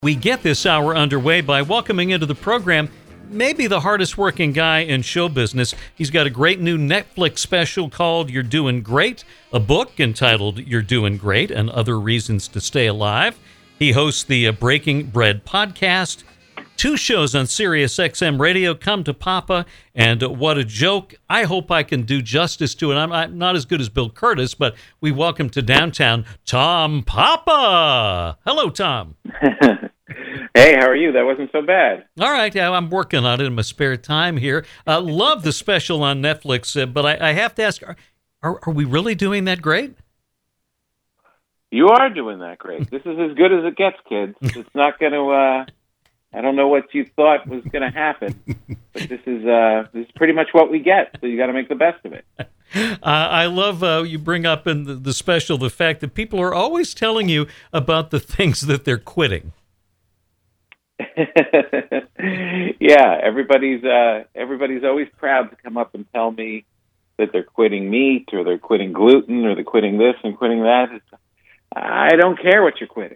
We get this hour underway by welcoming into the program maybe the hardest working guy in show business. He's got a great new Netflix special called You're Doing Great, a book entitled You're Doing Great and Other Reasons to Stay Alive. He hosts the Breaking Bread podcast, 2 shows on Sirius XM Radio, Come to Papa, and What a Joke. I hope I can do justice to it. I'm not as good as Bill Curtis, but we welcome to downtown Tom Papa. Hello, Tom. Hey, how are you? That wasn't so bad. All right, I'm working on it in my spare time here. Love the special on Netflix, but I have to ask, are we really doing that great? You are doing that great. This is as good as it gets, kids. It's not going to, I don't know what you thought was going to happen, but this is pretty much what we get, so you got to make the best of it. I love you bring up in the special the fact that people are always telling you about the things that they're quitting. Yeah, everybody's always proud to come up and tell me that they're quitting meat or they're quitting gluten or they're quitting this and quitting that. I don't care what you're quitting.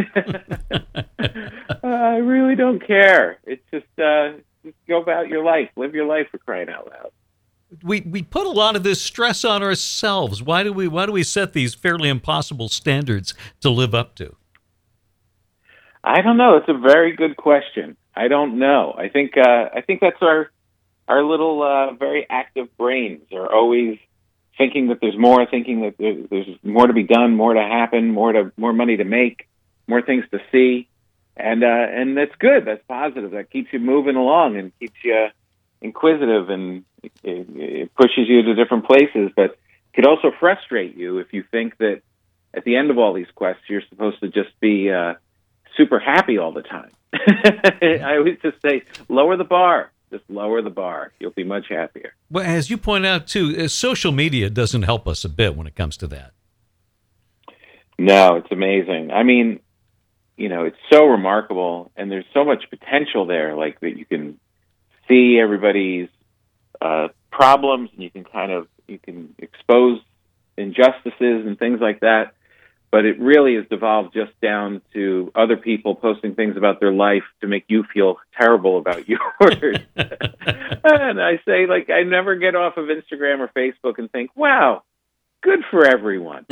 I really don't care. It's just go about your life, live your life, for crying out loud. We put a lot of this stress on ourselves. Why do we set these fairly impossible standards to live up to? I don't know. It's a very good question. I don't know. I think that's our little very active brains are always thinking that there's more, thinking that there's more to be done, more to happen, more money to make, more things to see, and that's good. That's positive. That keeps you moving along and keeps you inquisitive, and it pushes you to different places. But it could also frustrate you if you think that at the end of all these quests you're supposed to just be super happy all the time. I always just say, lower the bar. Just lower the bar. You'll be much happier. Well, as you point out, too, social media doesn't help us a bit when it comes to that. No, it's amazing. I mean, it's so remarkable, and there's so much potential there, like that you can see everybody's problems, and you can expose injustices and things like that. But it really has devolved just down to other people posting things about their life to make you feel terrible about yours. And I say, I never get off of Instagram or Facebook and think, wow, good for everyone.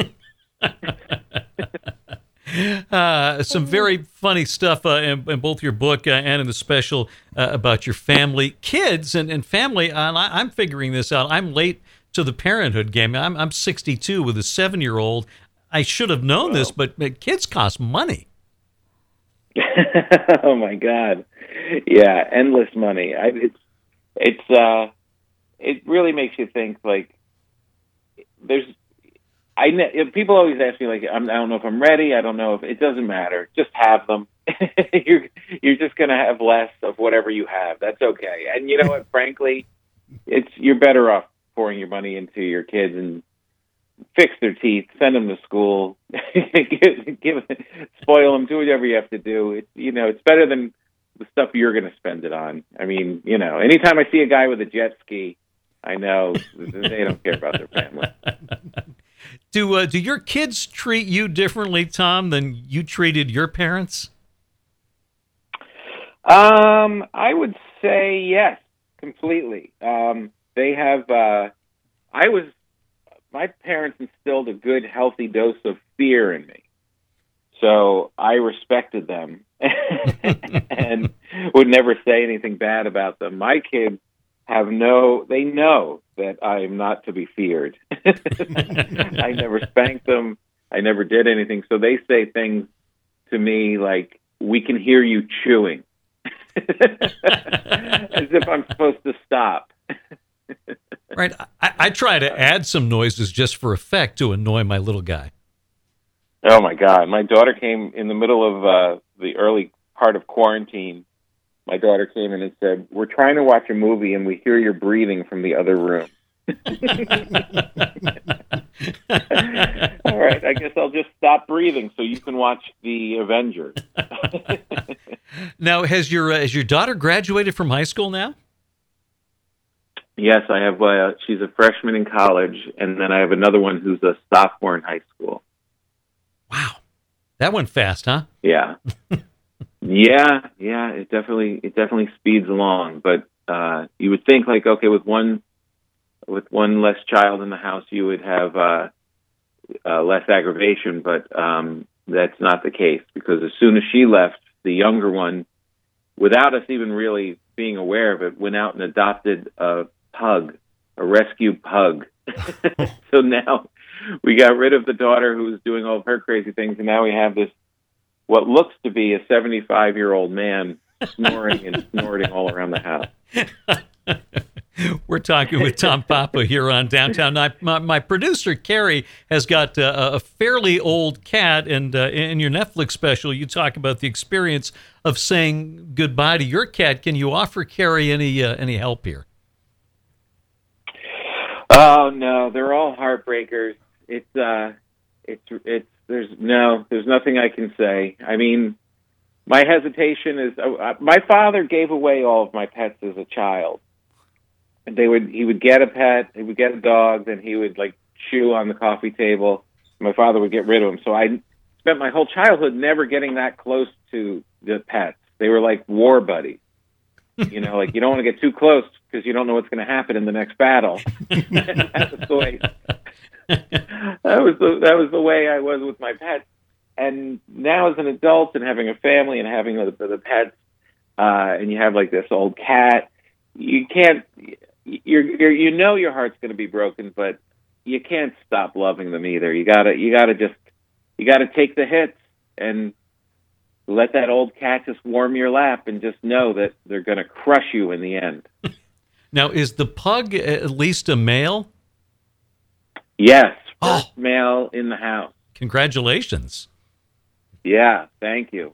Some very funny stuff in both your book and in the special about your family, kids and family. And I'm figuring this out. I'm late to the parenthood game. I'm 62 with a 7-year-old. I should have known this, but kids cost money. Oh my God. Yeah. Endless money. It really makes you think people always ask me I don't know if I'm ready. I don't know if it doesn't matter. Just have them. You're just going to have less of whatever you have. That's okay. And you know what, frankly, you're better off pouring your money into your kids and fix their teeth, send them to school, spoil them, do whatever you have to do. It's better than the stuff you're going to spend it on. I mean, anytime I see a guy with a jet ski, I know they don't care about their family. Do your kids treat you differently, Tom, than you treated your parents? I would say yes, completely. They have. My parents instilled a good, healthy dose of fear in me. So I respected them and would never say anything bad about them. My kids they know that I am not to be feared. I never spanked them. I never did anything. So they say things to me like, we can hear you chewing. As if I'm supposed to stop. Right. I try to add some noises just for effect to annoy my little guy. Oh, my God. My daughter came in the middle of the early part of quarantine. My daughter came in and said, we're trying to watch a movie and we hear your breathing from the other room. All right. I guess I'll just stop breathing so you can watch The Avengers. Now, has your daughter graduated from high school now? Yes, I have. She's a freshman in college, and then I have another one who's a sophomore in high school. Wow. That went fast, huh? Yeah. Yeah, it definitely speeds along. But you would think, like, okay, with one less child in the house, you would have less aggravation, but that's not the case, because as soon as she left, the younger one, without us even really being aware of it, went out and adopted a pug, a rescue pug. So now we got rid of the daughter who was doing all of her crazy things, and now we have this, what looks to be a 75-year-old man, snoring and snorting all around the house. We're talking with Tom Papa here on Downtown. My producer, Carrie, has got a fairly old cat, and in your Netflix special, you talk about the experience of saying goodbye to your cat. Can you offer Carrie any help here? Oh no, they're all heartbreakers. There's nothing I can say. I mean, my hesitation is, my father gave away all of my pets as a child. And he would get a pet, he would get a dog, then he would like chew on the coffee table. My father would get rid of him. So I spent my whole childhood never getting that close to the pets. They were like war buddies. Like, you don't want to get too close because you don't know what's going to happen in the next battle. That was the way. That was the way I was with my pets. And now as an adult and having a family and having the pets, and you have like this old cat, you can't. Your heart's going to be broken, but you can't stop loving them either. You gotta take the hits and let that old cat just warm your lap, and just know that they're going to crush you in the end. Now, is the pug at least a male? Yes, first male in the house. Congratulations. Yeah, thank you.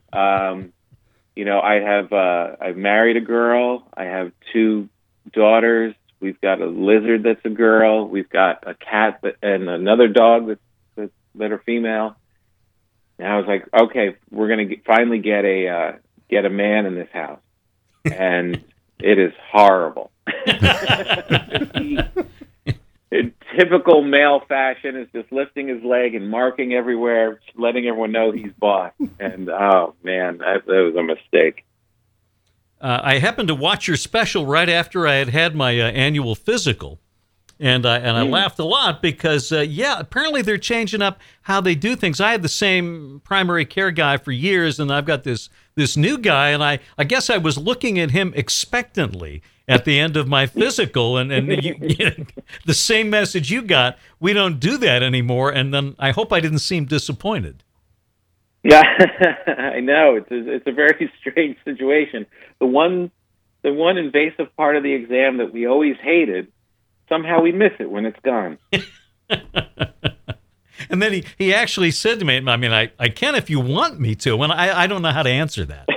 I've married a girl. I have 2 daughters. We've got a lizard that's a girl. We've got a cat and another dog that are female. And I was like, okay, we're gonna finally get a man in this house, and it is horrible. In typical male fashion, is just lifting his leg and marking everywhere, letting everyone know he's boss. And oh man, that was a mistake. I happened to watch your special right after I had my annual physical, and I laughed a lot because apparently they're changing up how they do things. I had the same primary care guy for years, and I've got this new guy, and I guess I was looking at him expectantly at the end of my physical, and the same message you got. We don't do that anymore, and then I hope I didn't seem disappointed. Yeah, I know. It's a very strange situation. The one invasive part of the exam that we always hated, somehow we miss it when it's gone. And then he actually said to me, I mean, I can if you want me to, and I don't know how to answer that.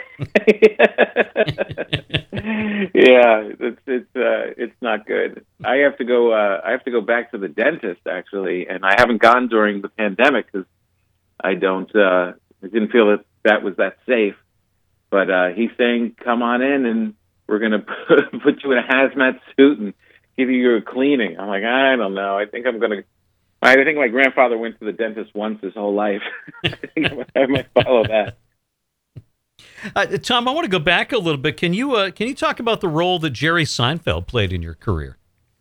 Yeah, it's not good. I have to go back to the dentist, actually, and I haven't gone during the pandemic because I didn't feel that was that safe. But he's saying, come on in, and we're going to put you in a hazmat suit and give you your cleaning. I'm like, I don't know. I think my grandfather went to the dentist once his whole life. I think I might follow that. Tom, I want to go back a little bit. Can you talk about the role that Jerry Seinfeld played in your career?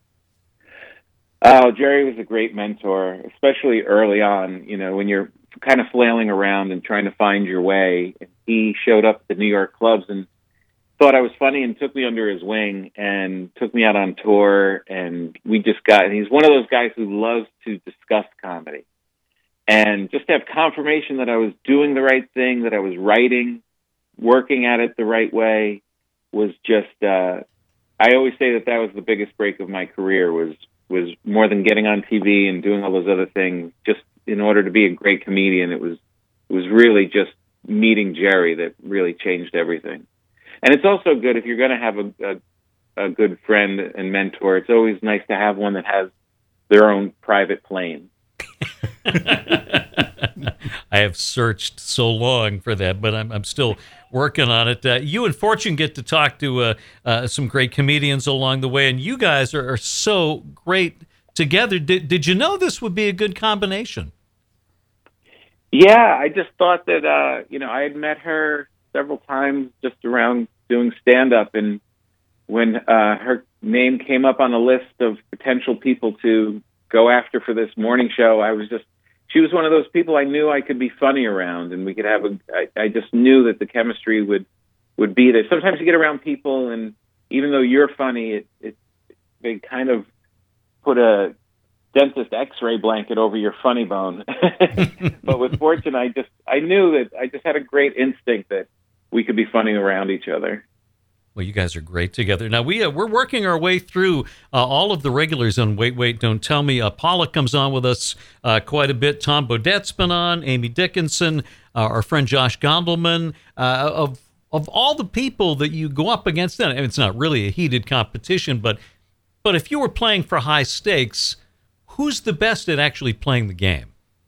Oh, Jerry was a great mentor, especially early on, when you're kind of flailing around and trying to find your way. He showed up at the New York clubs and thought I was funny and took me under his wing and took me out on tour. And he's one of those guys who loves to discuss comedy. And just to have confirmation that I was doing the right thing, that I was writing, working at it the right way, was just, I always say that was the biggest break of my career, was more than getting on TV and doing all those other things. Just in order to be a great comedian, it was really just meeting Jerry that really changed everything. And it's also good if you're going to have a good friend and mentor. It's always nice to have one that has their own private plane. I have searched so long for that, but I'm still working on it. You and Fortune get to talk to some great comedians along the way, and you guys are so great together. Did you know this would be a good combination? Yeah, I just thought that, I had met her several times just around doing stand-up, and when her name came up on a list of potential people to go after for this morning show, she was one of those people I knew I could be funny around, and we could have I just knew that the chemistry would be there. Sometimes you get around people, and even though you're funny, they kind of put a dentist X-ray blanket over your funny bone. But with Fortune, I knew that I just had a great instinct that we could be funny around each other. Well, you guys are great together. Now, we're working our way through all of the regulars on Wait, Wait, Don't Tell Me. Paula comes on with us quite a bit. Tom Bodette's been on, Amy Dickinson, our friend Josh Gondelman. Of all the people that you go up against, then it's not really a heated competition, but if you were playing for high stakes, who's the best at actually playing the game?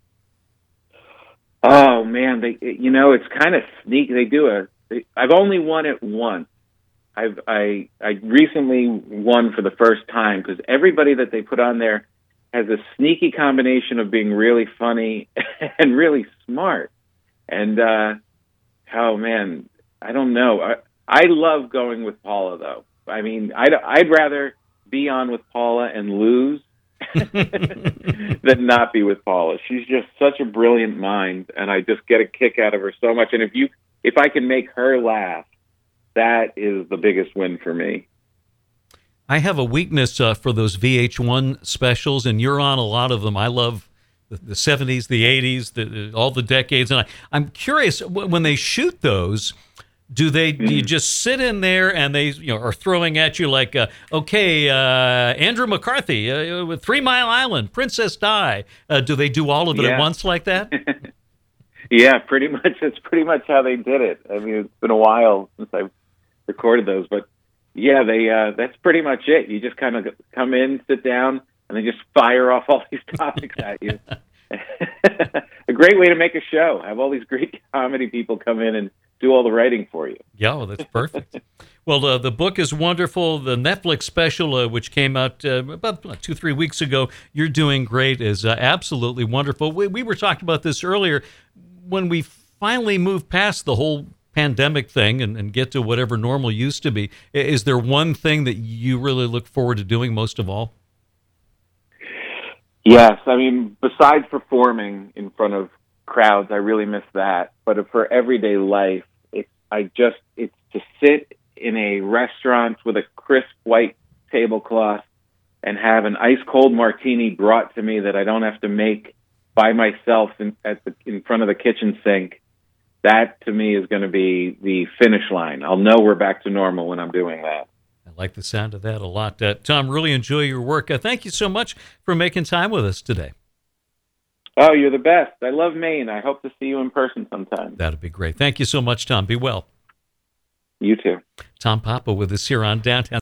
Oh, man, it's kind of sneaky. I've only won it once. I recently won for the first time because everybody that they put on there has a sneaky combination of being really funny and really smart. And, oh man, I don't know. I love going with Paula though. I mean, I'd rather be on with Paula and lose than not be with Paula. She's just such a brilliant mind, and I just get a kick out of her so much. And if I can make her laugh, that is the biggest win for me. I have a weakness for those VH1 specials, and you're on a lot of them. I love the 70s, the 80s, all the decades. And I'm curious, when they shoot those, do you just sit in there and they are throwing at you like, Andrew McCarthy with 3 Mile Island, Princess Di? Do they do all of it at once like that? Yeah, pretty much. It's pretty much how they did it. I mean, it's been a while since I've recorded those, but yeah, that's pretty much it. You just kind of come in, sit down, and they just fire off all these topics at you. A great way to make a show. Have all these great comedy people come in and do all the writing for you. Yeah, well, that's perfect. Well, the book is wonderful. The Netflix special, which came out about 2-3 weeks ago, You're Doing Great, is absolutely wonderful. We were talking about this earlier. When we finally move past the whole pandemic thing and get to whatever normal used to be, is there one thing that you really look forward to doing most of all? Yes. I mean, besides performing in front of crowds, I really miss that. But for everyday life, it's to sit in a restaurant with a crisp white tablecloth and have an ice cold martini brought to me that I don't have to make by myself in front of the kitchen sink. That to me is going to be the finish line. I'll know we're back to normal when I'm doing that. I like the sound of that a lot. Tom, really enjoy your work. Thank you so much for making time with us today. Oh, you're the best. I love Maine. I hope to see you in person sometime. That'd be great. Thank you so much, Tom. Be well. You too. Tom Papa with us here on Downtown.